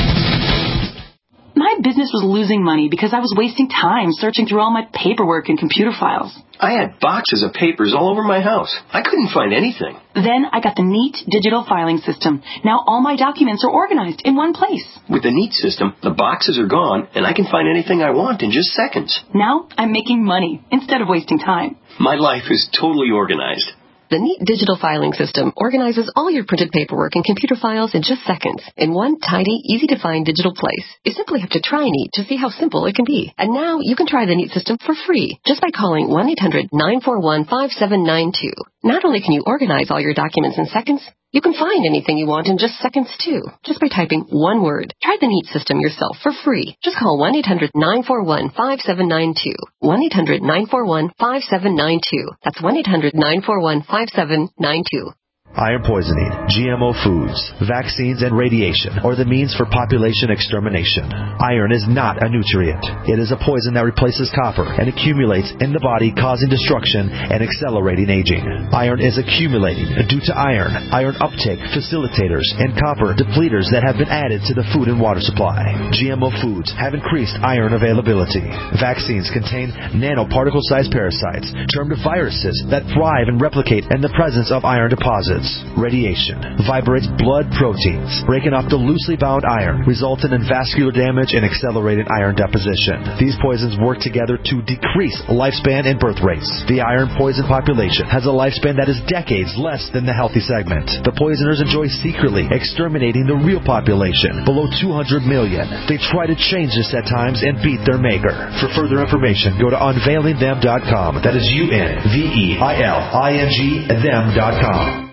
My business was losing money because I was wasting time searching through all my paperwork and computer files. I had boxes of papers all over my house. I couldn't find anything. Then I got the Neat digital filing system. Now all my documents are organized in one place. With the Neat system, the boxes are gone, and I can find anything I want in just seconds. Now I'm making money instead of wasting time. My life is totally organized. The Neat digital filing system organizes all your printed paperwork and computer files in just seconds in one tidy, easy-to-find digital place. You simply have to try Neat to see how simple it can be. And now you can try the Neat system for free just by calling one eight hundred nine four one five seven nine two. Not only can you organize all your documents in seconds, you can find anything you want in just seconds, too, just by typing one word. Try the Neat system yourself for free. Just call one eight hundred nine four one five seven nine two. one eight hundred nine four one five seven nine two. That's one eight hundred nine four one five seven nine two. Iron poisoning, G M O foods, vaccines, and radiation are the means for population extermination. Iron is not a nutrient. It is a poison that replaces copper and accumulates in the body, causing destruction and accelerating aging. Iron is accumulating due to iron, iron uptake facilitators, and copper depleters that have been added to the food and water supply. G M O foods have increased iron availability. Vaccines contain nanoparticle-sized parasites, termed viruses, that thrive and replicate in the presence of iron deposits. Radiation vibrates blood proteins, breaking off the loosely bound iron, resulting in vascular damage and accelerated iron deposition. These poisons work together to decrease lifespan and birth rates. The iron poison population has a lifespan that is decades less than the healthy segment. The poisoners enjoy secretly exterminating the real population, below two hundred million. They try to change this at times and beat their maker. For further information, go to unveiling them dot com. That is U N V E I L I N G them dot com.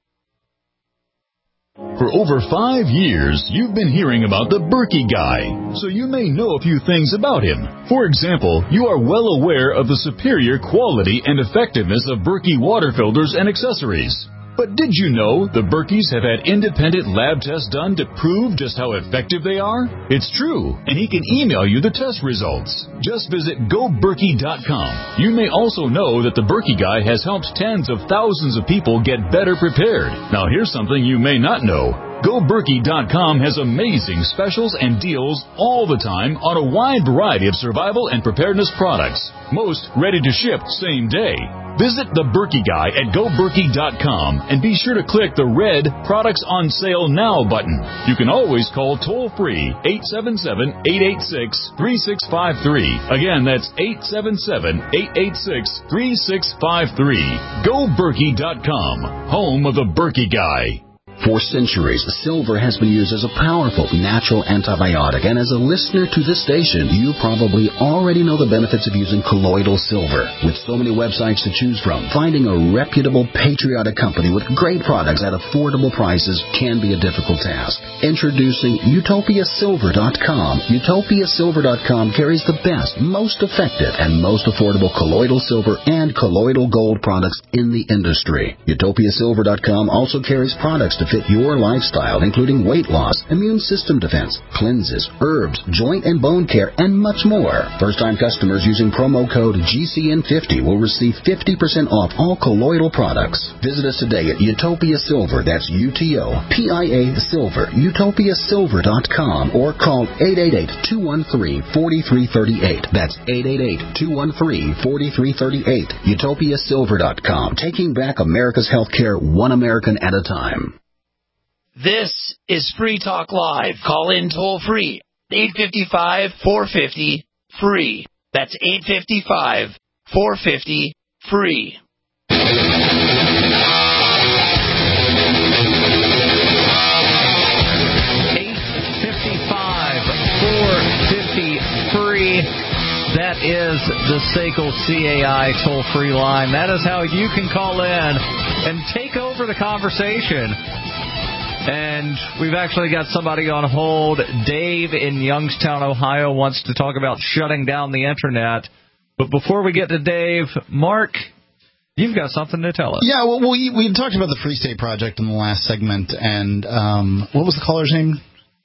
For over five years, you've been hearing about the Berkey guy, so you may know a few things about him. For example, you are well aware of the superior quality and effectiveness of Berkey water filters and accessories. But did you know the Berkeys have had independent lab tests done to prove just how effective they are? It's true, and he can email you the test results. Just visit go berkey dot com. You may also know that the Berkey Guy has helped tens of thousands of people get better prepared. Now here's something you may not know. Go Berkey dot com has amazing specials and deals all the time on a wide variety of survival and preparedness products, most ready to ship same day. Visit the Berkey Guy at Go Berkey dot com and be sure to click the red Products on Sale Now button. You can always call toll-free eight seven seven, eight eight six, three six five three. Again, that's eight seven seven, eight eight six, three six five three. Go Berkey dot com, home of the Berkey Guy. For centuries, silver has been used as a powerful natural antibiotic, and as a listener to this station, you probably already know the benefits of using colloidal silver. With so many websites to choose from, finding a reputable, patriotic company with great products at affordable prices can be a difficult task. Introducing Utopia Silver dot com. Utopia Silver dot com carries the best, most effective, and most affordable colloidal silver and colloidal gold products in the industry. Utopia Silver dot com also carries products to fit your lifestyle, including weight loss, immune system defense, cleanses, herbs, joint and bone care, and much more. First-time customers using promo code G C N fifty will receive fifty percent off all colloidal products. Visit us today at Utopia Silver, that's U T O P I A Silver, Utopia Silver dot com, or call eight eight eight, two one three, four three three eight. That's eight eight eight, two one three, four three three eight. Utopia Silver dot com, taking back America's healthcare one American at a time. This is Free Talk Live. Call in toll free. eight five five, four five zero, free. That's eight five five, four five zero, free. eight five five, four five zero, free. That is the SACL C A I toll-free line. That is how you can call in and take over the conversation. And we've actually got somebody on hold. Dave in Youngstown, Ohio, wants to talk about shutting down the Internet. But before we get to Dave, Mark, you've got something to tell us. Yeah, well, we, we talked about the Free State Project in the last segment. And um, what was the caller's name?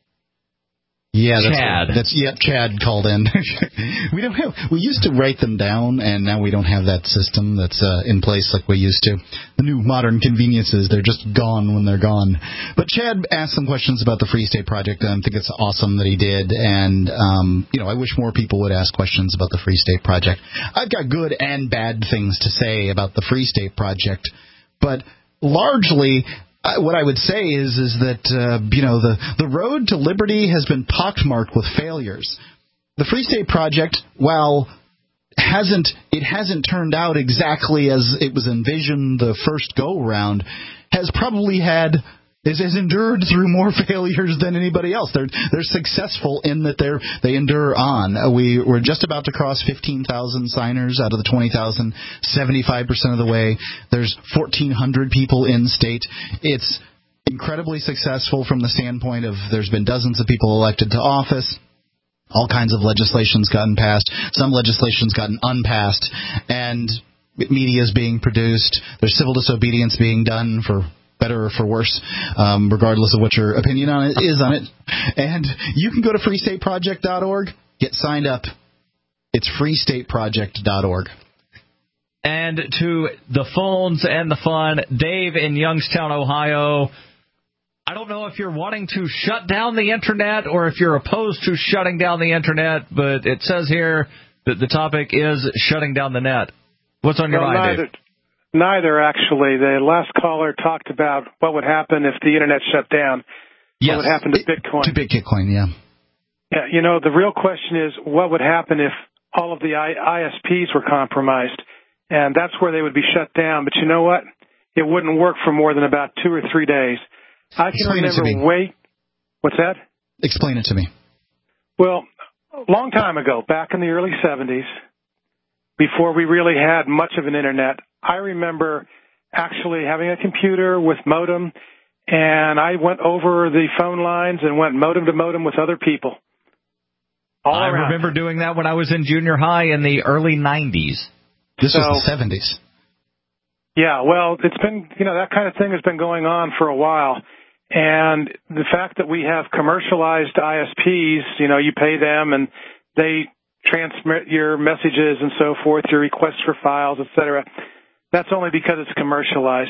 Yeah, that's Chad. That's yep. Chad called in. we don't have. We used to write them down, and now we don't have that system that's uh, in place like we used to. The new modern conveniences, they're just gone when they're gone. But Chad asked some questions about the Free State Project, and I think it's awesome that he did. And um, you know, I wish more people would ask questions about the Free State Project. I've got good and bad things to say about the Free State Project, but largely. Uh, what I would say is is that uh, you know the the road to liberty has been pockmarked with failures. The Free State Project, while hasn't it hasn't turned out exactly as it was envisioned the first go round, has probably had is has endured through more failures than anybody else. They're they're successful in that they're they endure on. Uh, we we're just about to cross fifteen thousand signers out of the twenty thousand, seventy-five percent of the way. There's fourteen hundred people in state. It's incredibly successful from the standpoint of there's been dozens of people elected to office. All kinds of legislation's gotten passed. Some legislation's gotten unpassed, and media is being produced. There's civil disobedience being done for better or for worse, um, regardless of what your opinion on it is on it. And you can go to free state project dot org, get signed up. It's free state project dot org. And to the phones and the fun, Dave in Youngstown, Ohio. I don't know if you're wanting to shut down the Internet or if you're opposed to shutting down the Internet, but it says here that the topic is shutting down the net. What's on your well, mind, neither, Dave? Neither, actually. The last caller talked about what would happen if the Internet shut down. Yes. What would happen to Bitcoin? To Bitcoin, yeah. Yeah, you know, the real question is what would happen if all of the I S Ps were compromised? And that's where they would be shut down. But you know what? It wouldn't work for more than about two or three days. I can Explain remember it to me. wait. What's that? Explain it to me. Well, a long time ago, back in the early seventies, before we really had much of an Internet, I remember actually having a computer with modem, and I went over the phone lines and went modem to modem with other people. All I around. remember doing that when I was in junior high in the early nineties. This So- was the seventies. Yeah, well, it's been, you know, that kind of thing has been going on for a while. And the fact that we have commercialized I S Ps, you know, you pay them and they transmit your messages and so forth, your requests for files, et cetera, that's only because it's commercialized.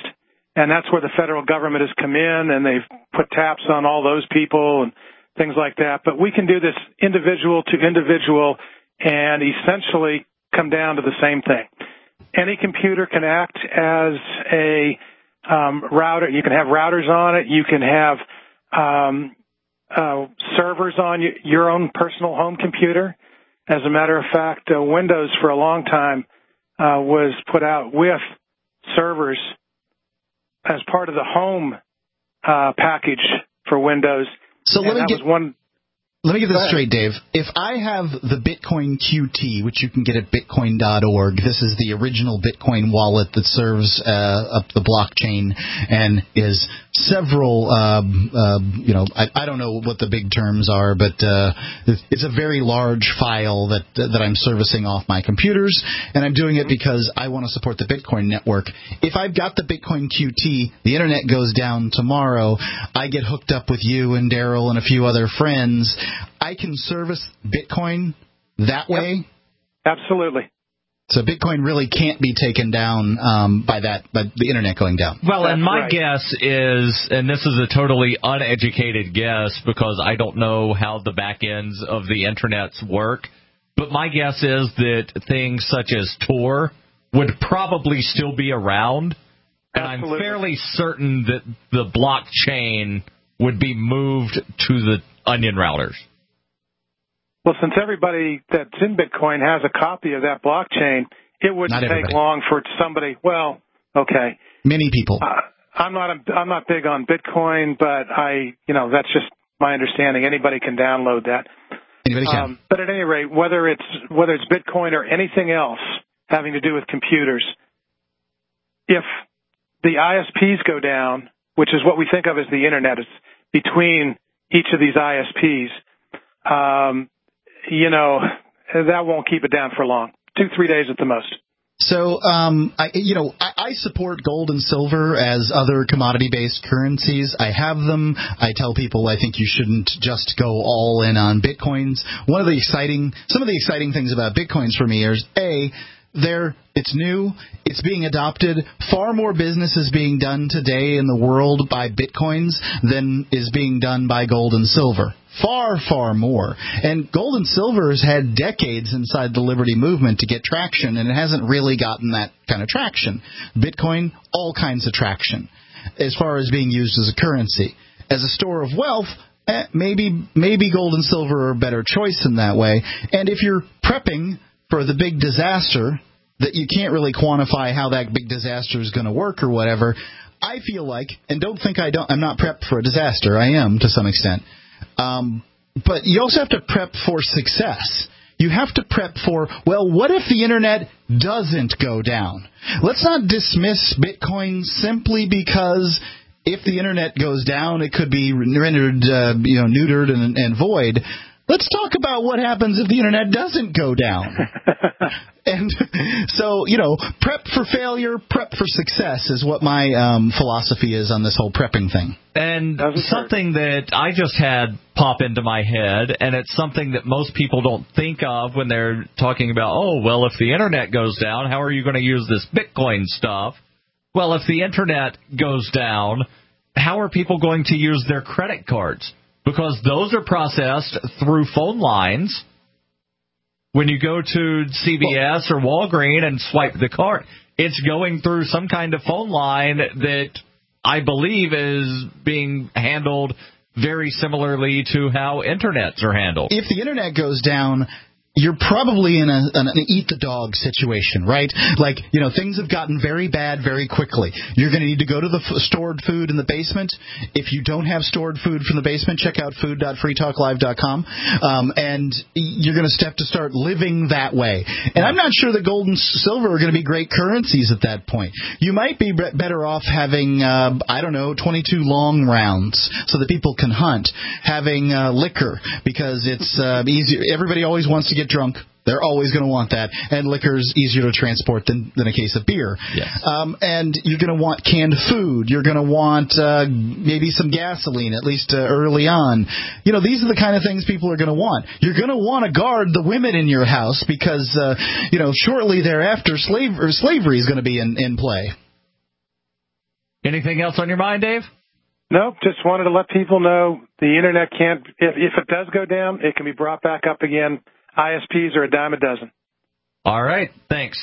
and that's where the federal government has come in, and they've put taps on all those people and things like that. But we can do this individual to individual and essentially come down to the same thing. Any computer can act as a um, router. You can have routers on it. You can have um, uh, servers on y- your own personal home computer. As a matter of fact, uh, Windows for a long time uh, was put out with servers as part of the home uh, package for Windows. So let me get one. Let me get this straight, Dave. If I have the Bitcoin Q T, which you can get at bitcoin dot org, this is the original Bitcoin wallet that serves uh, up the blockchain and is several, um, uh, you know, I, I don't know what the big terms are, but uh, it's a very large file that that I'm servicing off my computers, and I'm doing it because I want to support the Bitcoin network. If I've got the Bitcoin Q T, the internet goes down tomorrow, I get hooked up with you and Daryl and a few other friends, I can service Bitcoin that way? Yep. Absolutely. So Bitcoin really can't be taken down um, by that, by the internet going down. Well, That's and my right. guess is, and this is a totally uneducated guess because I don't know how the back ends of the internets work, but my guess is that things such as Tor would probably still be around, and Absolutely. I'm fairly certain that the blockchain would be moved to the Onion routers. Well, since everybody that's in Bitcoin has a copy of that blockchain, it wouldn't take long for somebody. Well, okay. Many people. Uh, I'm not. A, I'm not big on Bitcoin, but I, you know, that's just my understanding. Anybody can download that. Anybody can. Um, but at any rate, whether it's whether it's Bitcoin or anything else having to do with computers, if the I S Ps go down, which is what we think of as the internet, it's between each of these I S Ps. Um, you know, that won't keep it down for long. Two, three days at the most. So, um, I, you know, I, I support gold and silver as other commodity-based currencies. I have them. I tell people I think you shouldn't just go all in on Bitcoins. One of the exciting, some of the exciting things about Bitcoins for me is, A, There, it's new. It's being adopted. Far more business is being done today in the world by Bitcoins than is being done by gold and silver. Far, far more. And gold and silver has had decades inside the Liberty movement to get traction, and it hasn't really gotten that kind of traction. Bitcoin, all kinds of traction as far as being used as a currency. As a store of wealth, eh, maybe maybe gold and silver are a better choice in that way. And if you're prepping for the big disaster that you can't really quantify how that big disaster is going to work or whatever, I feel like, and don't think I don't, I'm not prepped for a disaster. I am to some extent. Um, but you also have to prep for success. You have to prep for, well, what if the internet doesn't go down? Let's not dismiss Bitcoin simply because if the internet goes down, it could be rendered, uh, you know, neutered and, and void. Let's talk about what happens if the internet doesn't go down. And so, you know, prep for failure, prep for success is what my um, philosophy is on this whole prepping thing. And something that I just had pop into my head, and it's something that most people don't think of when they're talking about, oh, well, if the internet goes down, how are you going to use this Bitcoin stuff? Well, if the internet goes down, how are people going to use their credit cards? Because those are processed through phone lines. When you go to C V S or Walgreens and swipe the card, it's going through some kind of phone line that I believe is being handled very similarly to how internets are handled. If the internet goes down, you're probably in a, an, an eat-the-dog situation, right? Like, you know, things have gotten very bad very quickly. You're going to need to go to the f- stored food in the basement. If you don't have stored food from the basement, check out food dot free talk live dot com, um, and you're going to have to start living that way. And I'm not sure that gold and silver are going to be great currencies at that point. You might be be- better off having, uh, I don't know, twenty-two long rounds so that people can hunt, having uh, liquor because it's uh, easier. Everybody always wants to get drunk. They're always going to want that. And liquor's easier to transport than, than a case of beer. Yes. Um, and you're going to want canned food. You're going to want uh, maybe some gasoline, at least uh, early on. You know, these are the kind of things people are going to want. You're going to want to guard the women in your house because, uh, you know, shortly thereafter, slave, or slavery is going to be in, in play. Anything else on your mind, Dave? Nope, just wanted to let people know the Internet can't, if, if it does go down, it can be brought back up again. I S Ps are a dime a dozen. All right, thanks.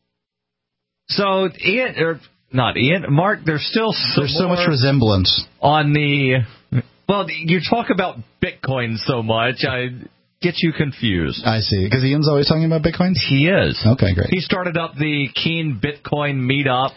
So, Ian, or not Ian, Mark, there's still some There's so much resemblance. On the, well, you talk about Bitcoin so much, I get you confused. I see, because Ian's always talking about Bitcoins? He is. Okay, great. He started up the Keen Bitcoin meetup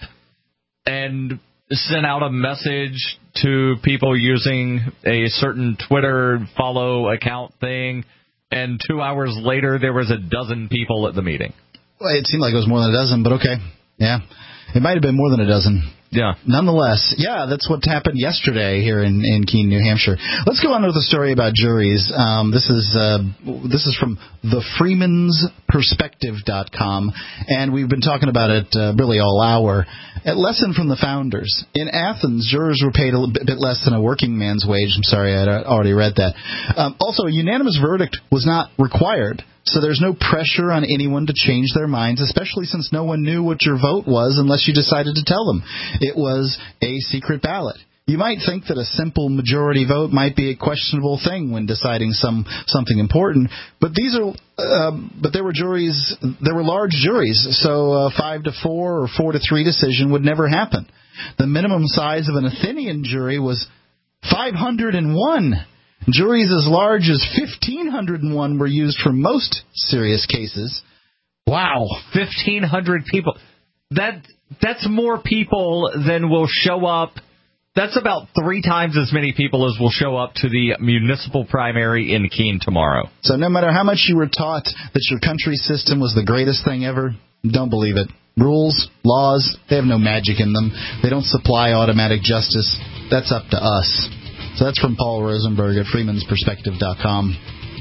and sent out a message to people using a certain Twitter follow account thing, and two hours later there was a dozen people at the meeting. Well, it seemed like it was more than a dozen, but okay. Yeah. It might have been more than a dozen. Yeah. Nonetheless, yeah, that's what happened yesterday here in, in Keene, New Hampshire. Let's go on with a story about juries. Um, this is uh, this is from the freemans perspective dot com, and we've been talking about it uh, really all hour. A lesson from the founders. In Athens, jurors were paid a bit less than a working man's wage. I'm sorry, I would already read that. Um, also, a unanimous verdict was not required. So there's no pressure on anyone to change their minds, especially since no one knew what your vote was unless you decided to tell them. It was a secret ballot. You might think that a simple majority vote might be a questionable thing when deciding some something important, but these are uh, but there were juries, there were large juries, so a five to four or four to three decision would never happen. The minimum size of an Athenian jury was five hundred one. Juries as large as fifteen hundred one were used for most serious cases. Wow, fifteen hundred people. That that's more people than will show up. That's about three times as many people as will show up to the municipal primary in Keene tomorrow. So no matter how much you were taught that your country's system was the greatest thing ever, don't believe it. Rules, laws, they have no magic in them. They don't supply automatic justice. That's up to us. So that's from Paul Rosenberg at freemans perspective dot com.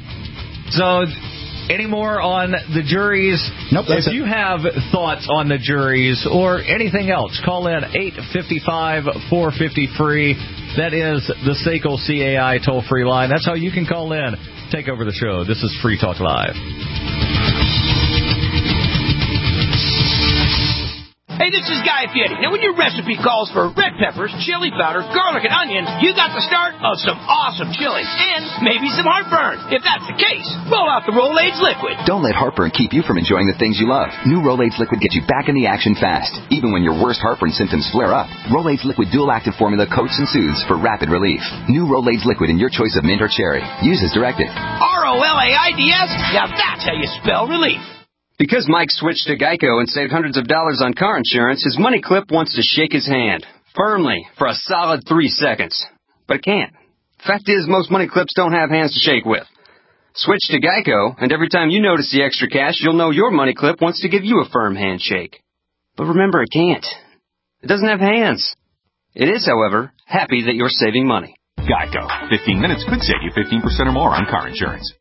So, any more on the juries? Nope, that's If it. you have thoughts on the juries or anything else, call in eight five five, four five zero, free. That is the S A C L C A I toll-free line. That's how you can call in. Take over the show. This is Free Talk Live. Hey, this is Guy Fieri. Now, when your recipe calls for red peppers, chili powder, garlic, and onions, you got the start of some awesome chili and maybe some heartburn. If that's the case, roll out the Rolaids Liquid. Don't let heartburn keep you from enjoying the things you love. New Rolaids Liquid gets you back in the action fast, even when your worst heartburn symptoms flare up. Rolaids Liquid dual-active formula coats and soothes for rapid relief. New Rolaids Liquid in your choice of mint or cherry. Use as directed. R O L A I D S? Now that's how you spell relief. Because Mike switched to Geico and saved hundreds of dollars on car insurance, his money clip wants to shake his hand. Firmly, for a solid three seconds. But it can't. Fact is, most money clips don't have hands to shake with. Switch to Geico, and every time you notice the extra cash, you'll know your money clip wants to give you a firm handshake. But remember, it can't. It doesn't have hands. It is, however, happy that you're saving money. Geico. fifteen minutes could save you fifteen percent or more on car insurance.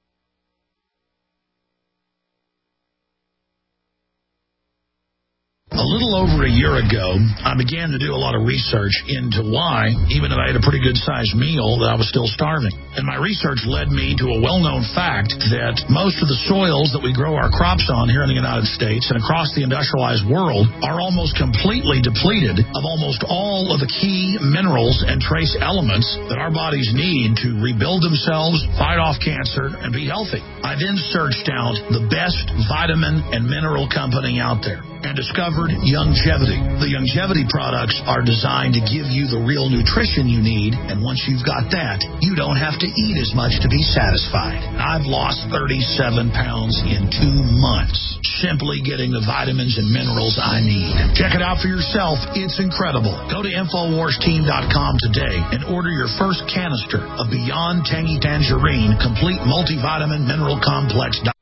A little over a year ago, I began to do a lot of research into why, even if I had a pretty good-sized meal, that I was still starving. And my research led me to a well-known fact that most of the soils that we grow our crops on here in the United States and across the industrialized world are almost completely depleted of almost all of the key minerals and trace elements that our bodies need to rebuild themselves, fight off cancer, and be healthy. I then searched out the best vitamin and mineral company out there and discovered Youngevity. The Youngevity products are designed to give you the real nutrition you need, and once you've got that, you don't have to eat as much to be satisfied. I've lost thirty-seven pounds in two months, simply getting the vitamins and minerals I need. Check it out for yourself. It's incredible. Go to Infowars Team dot com today and order your first canister of Beyond Tangy Tangerine Complete Multivitamin Mineral Complex.